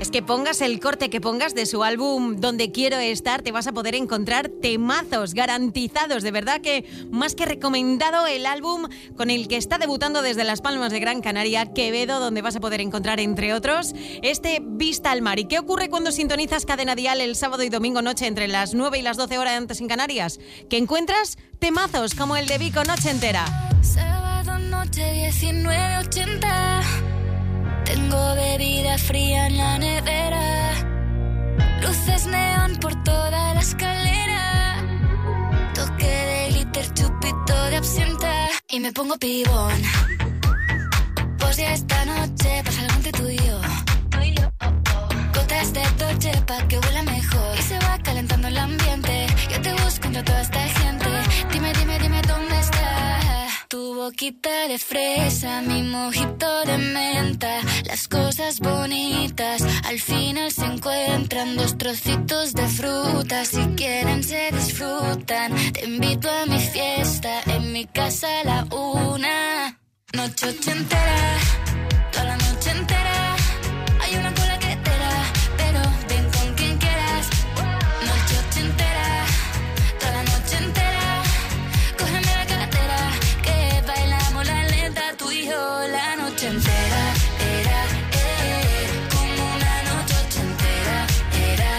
Pues que pongas el corte que pongas de su álbum Donde Quiero Estar, te vas a poder encontrar temazos garantizados. De verdad que más que recomendado el álbum con el que está debutando desde Las Palmas de Gran Canaria, Quevedo, donde vas a poder encontrar, entre otros, este Vista al Mar. ¿Y qué ocurre cuando sintonizas Cadena Dial el sábado y domingo noche entre las 9 y las 12 horas antes en Canarias? Que encuentras temazos como el de Vico, Noche Entera. Sábado noche 19:80. Tengo bebida fría en la nevera. Luces neón por toda la escalera. Toque de glitter, chupito de absenta. Y me pongo pibón. Pues ya esta noche pasa algo entre tú y yo. Gotas de Dolce pa' que huela mejor. Y se va calentando el ambiente. Yo te busco entre toda esta gente. Dime, dime, dime dónde está. Tu boquita de fresa, mi mojito de menta. Las cosas bonitas al final se encuentran. Dos trocitos de fruta, si quieren se disfrutan. Te invito a mi fiesta, en mi casa a la 1. Noche ochentera, toda la noche entera. Hay una cola que te da, pero ven con quien quieras. Noche ochentera, toda la noche entera. Cógeme la cartera, que bailamos la lenta, tú y yo la noche entera. Era, como una noche ochentera. Era,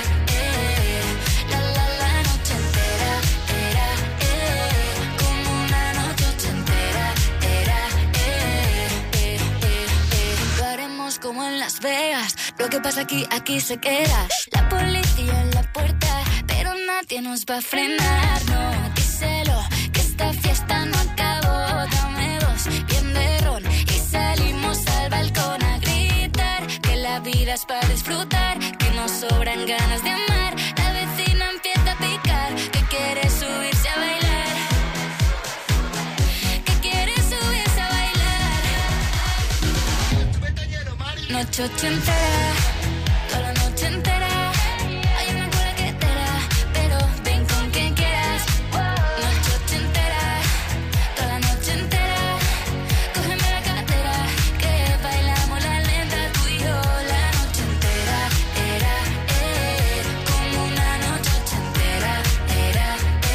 la noche entera. Era, como una noche ochentera. Era, lo haremos como en Las Vegas. Lo que pasa aquí se queda. La policía en la puerta, pero nadie nos va a frenar. No, díselo, que esta fiesta no acabó. Dame dos, bien de ron, y salimos al balcón a gritar. Que la vida es para disfrutar, que nos sobran ganas de amar. La vecina empieza a picar, que quiere subirse a bailar. Que quiere subirse a bailar. Noche ochentera, toda la noche entera. Hay una cola que te da, pero ven con quien quieras. Noche ochentera, toda la noche entera. Cógeme la cartera, que bailamos la lenta, tú y yo la noche entera. Era, como una noche ochentera. Era,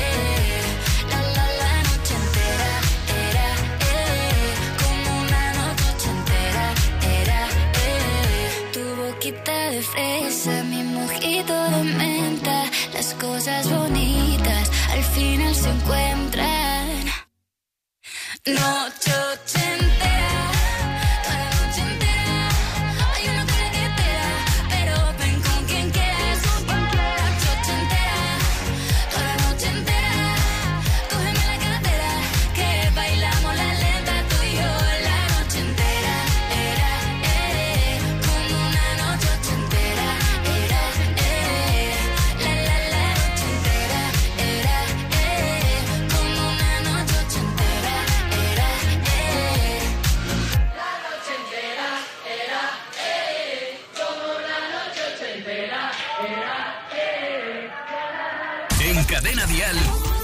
la noche entera. Era, como una noche ochentera. Era, tu boquita de fresa, mi mojito de menta. Las cosas bonitas al final se encuentran. Noche ochentera, toda la noche entera. Hay una cola que te da, pero ven con quien quieras. Noche ochentera, toda la noche entera. Cógeme la cartera, que bailamos la lenta, tú y yo la noche entera. Era, como una noche ochentera. Era, la noche entera. Era, como una noche ochentera. Era, la noche entera. Era, como una noche ochentera. Era, En Cadena Dial.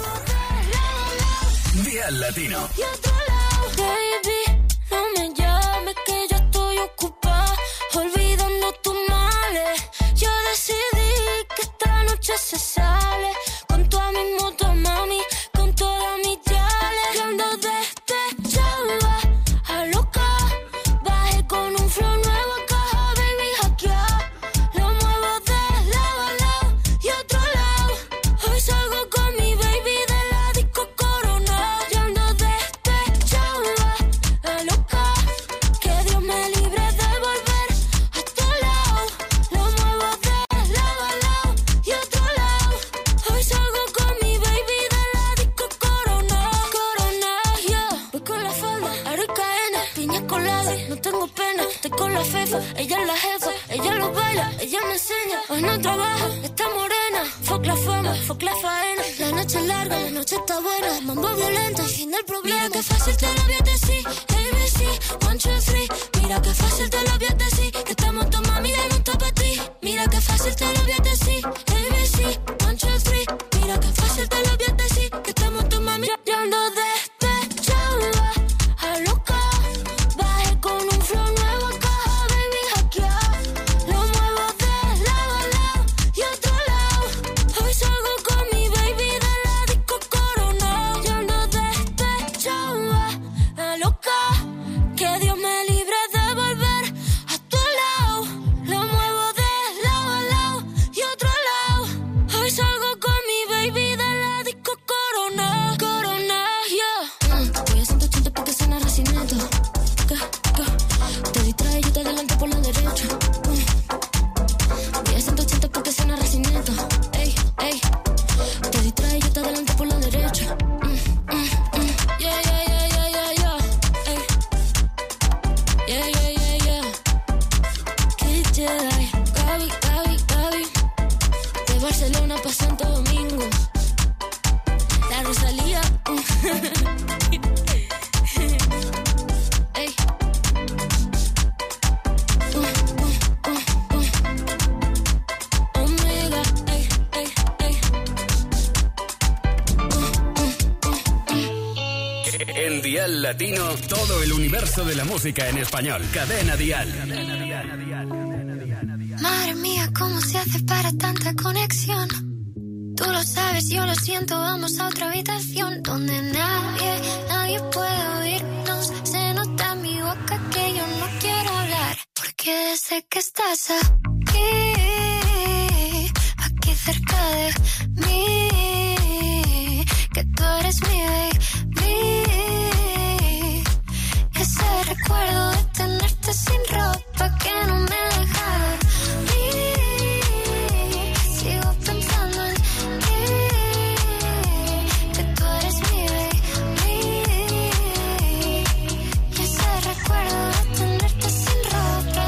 Dial Latino. Y otro lado, baby, no me llames que yo estoy ocupada, olvidando tus males. Yo decidí que esta noche se sale, con toda mi moto, mami, con todas mis yales. Yo ando despechada, a loca, bajé con un flow nuevo a caja, baby, hackear. Lo muevo de lado a lado y otro lado. Hoy salgo con mi baby de la disco Corona. Yo ando despechada, a loca, que Dios me libre de volver a tu lado. Lo muevo de lado a lado y otro lado. Hoy salgo con mi baby de la disco Corona. Corona, yeah. Voy con la falda, aricaena, piña colada, no tengo pena. Estoy con la fefa, ella es la jefa, ella lo baila, ella me enseña. Hoy no trabaja, está morena. Fuck la fama, fuck la faena. La noche es larga, la noche está buena. Mambo violento y fin del problema. Mira que fácil te lo voy a decir. ABC, 1, 2, 3. Mira que fácil te lo voy a decir. Que estamos tu mami y no está para ti. Mira que fácil te lo voy a decir. ABC, 1, 2, 3. Mira que fácil te lo voy a decir. Que estamos tu mami. Yo ando despechada, a loca, bajé con un flow nuevo a caja, baby, hackear. Lo muevo de Barcelona pa' Santo Domingo. La Rosalía. Ey. Omega. Ey, ey, ey. En Dial Latino, todo el universo de la música en español. Cadena Dial. Madre mía, ¿cómo se hace para tanta conexión? Tú lo sabes, yo lo siento, vamos a otra habitación donde nadie puede oírnos. Se nota en mi boca que yo no quiero hablar, porque sé que estás aquí cerca de mí, que tú eres mi baby. Ese recuerdo de tenerte sin ropa que no me deja dormir. Sigo pensando en ti, que tú eres mi baby. Y ese recuerdo de tenerte sin ropa.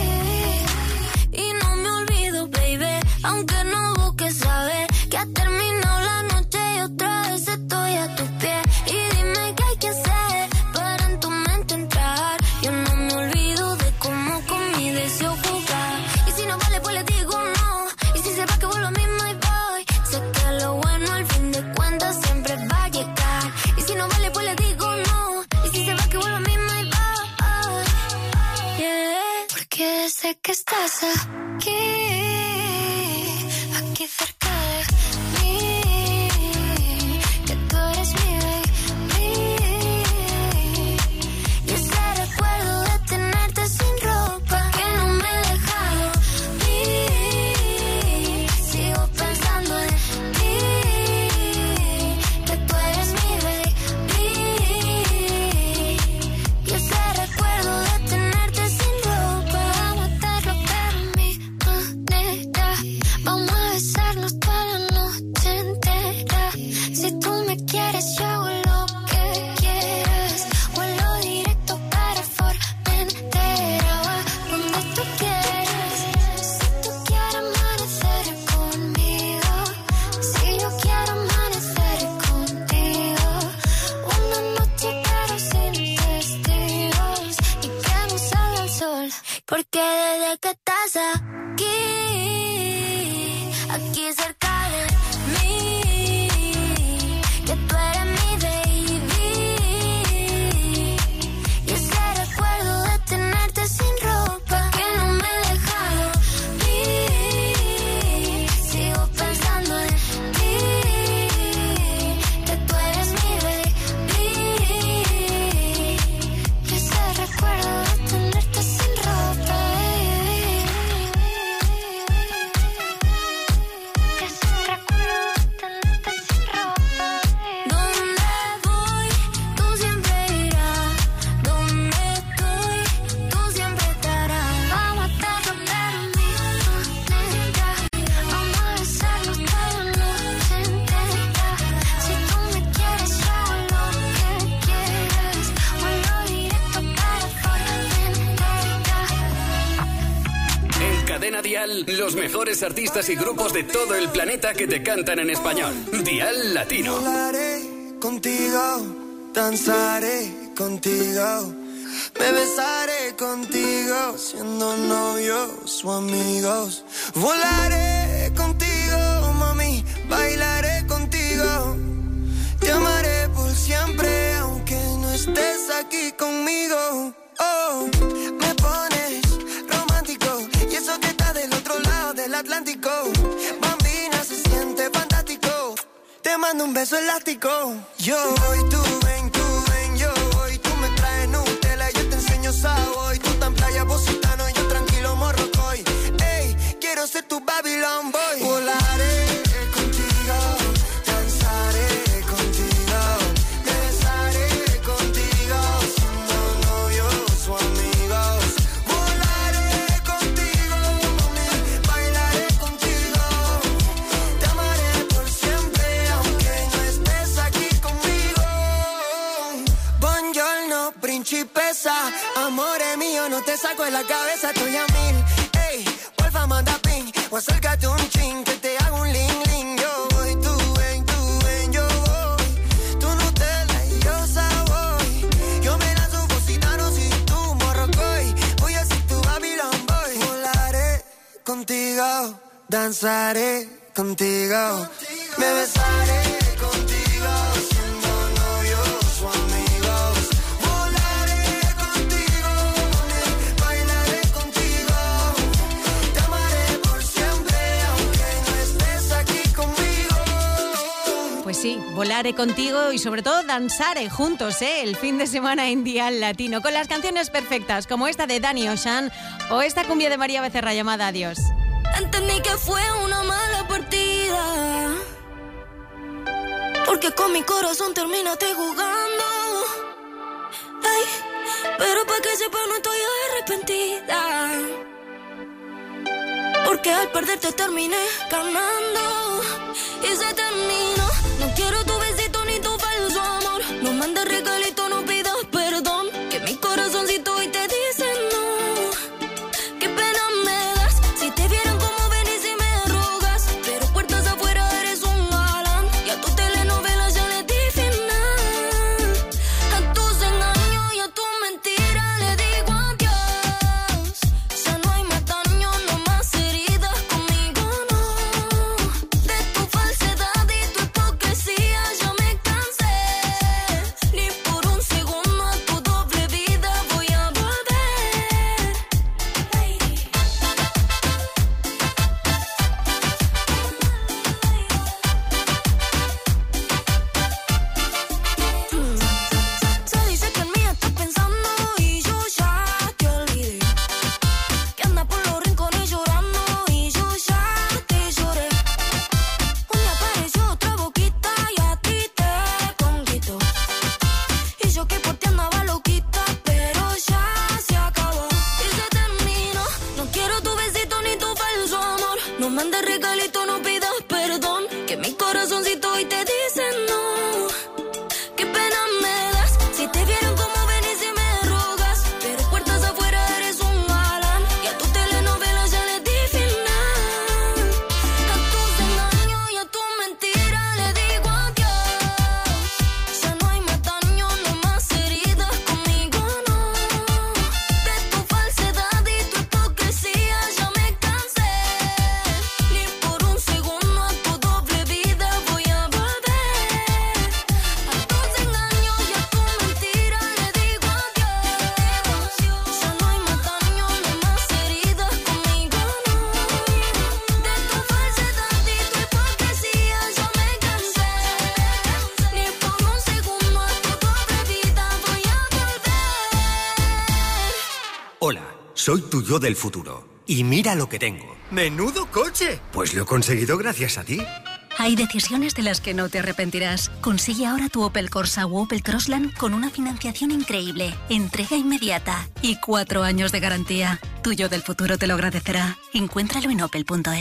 Y no me olvido, baby, aunque no busques saber que ha terminado la noche y otra vez estoy a tus pies. Y dime qué hay que hacer para en tu mente entrar. Yo no me olvido de cómo con mi deseo jugar. Y si no vale, pues le digo no. Y si se va, que vuelvo a mismo y voy. Sé que lo bueno al fin de cuentas siempre va a llegar. Y si no vale, pues le digo no. Y si se va, que vuelvo a mismo y voy. Yeah. Porque sé que estás aquí cerca de mí, que tú eres mi baby. Y ese recuerdo de tenerte sin ropa que no me deja dormir. Sigo pensando en ti, que tú eres mi baby. Y ese recuerdo de tenerte sin ropa, vamos a matarlo pero a mi manera. Vamos a besarnos toda la noche entera. Si tú me quieres, yo hago lo que quieras. Vuelo directo para Formentera, donde tú quieras. Si tú quieres amanecer conmigo, si yo quiero amanecer contigo. Una noche pero sin testigos, y que no salga el sol. Porque desde que estás aquí cerca de mí, que tú eres mi baby. Y ese recuerdo de tenerte sin ropa que no me deja dormir. Sigo pensando en ti, que tú eres mi baby. Y ese recuerdo de tenerte sin ropa. Donde voy, tú siempre irás. Donde estoy, tú siempre estarás. Vamos a estar pero mi manera. Vamos a besarnos toda la noche entera. Si tú me quieres, yo hago lo que quieras. Vuelo directo para Formentera. En Cadena Dial, los mejores artistas y grupos de todo el planeta que te cantan en español. Dial Latino. Volaré contigo, danzaré contigo, me besaré contigo, siendo novios o amigos. Volaré contigo, mami, bailaré contigo. Te amaré por siempre, aunque no estés aquí conmigo. Oh, me pones romántico, y eso que está del otro lado del Atlántico. Bambina, se siente fantástico. Te mando un beso elástico. Yo voy, tú ven, yo voy. Tú me traes Nutella, yo te enseño Savoy. Tú tan playa, Positano, yo tranquilo Morrocoy. Ey, quiero ser tu Babylon Boy. Volaré contigo, danzaré contigo, me besaré contigo, siendo novios o amigos. Volaré contigo, mami, bailaré contigo. Te amaré por siempre, aunque no estés aquí conmigo. Buongiorno, principesa, amore mío, no te saco de la cabeza, estoy a mil. Ey, porfa, manda ping, o acércate un chin, que te hago un link. contigo, danzaré contigo, me besaré contigo, siendo novios o amigos, volaré contigo, bailaré contigo, te amaré por siempre, aunque no estés aquí conmigo. Pues sí, volaré contigo y sobre todo danzaré juntos, el fin de semana en Dial Latino, con las canciones perfectas como esta de Danny Ocean o esta cumbia de María Becerra llamada Adiós. Entendí que fue una mala partida, porque con mi corazón terminaste jugando. Ay, pero para que sepa no estoy arrepentida, porque al perderte terminé ganando. Y se terminó. No quiero tu besito ni tu falso amor. No mandes regalito, no pidas perdón, que mi corazoncito hoy te dice no. Qué pena me das si te vieran como venís y me rogas, pero puertas afuera eres un galán y a tu telenovela ya le di final. A tus engaños y a tu mentira le digo adiós. Ya no hay más daño, no más heridas conmigo, no. De tu falsedad y tu hipocresía ya me cansé. Ni por un segundo a tu doble vida voy a volver. Se dice que en mí estás pensando y yo ya te olvidé, que andas por los rincones llorando y yo ya te lloré. Un día apareció otra boquita y a ti te conquistó, y yo que por ti andaba loquita, pero ya se acabó. Y se terminó. No quiero tu besito ni tu falso amor. No mandes regalito, no pidas perdón, que mi corazoncito hoy te dice no. Qué pena me das si te vieron como venís y me rogas, pero puertas afuera eres un galán y a tu telenovela ya le di final. A tus engaños y a tu mentira le digo adiós. Ya no hay más daño, no más heridas conmigo, no. De tu falsedad y tu hipocresía ya me cansé. Ni por un segundo a tu doble vida voy a volver. A tus engaños y a tu mentira le digo adiós. Ya no hay más daño, no más heridas conmigo, no. De tu falsedad y tu hipocresía ya me cansé. Ni por un segundo a tu doble vida voy a volver. Hola, soy tu yo del futuro. Y mira lo que tengo. ¡Menudo coche! Pues lo he conseguido gracias a ti. Hay decisiones de las que no te arrepentirás. Consigue ahora tu Opel Corsa o Opel Crossland con una financiación increíble, entrega inmediata y 4 años de garantía. Tu yo del futuro te lo agradecerá. Encuéntralo en opel.es.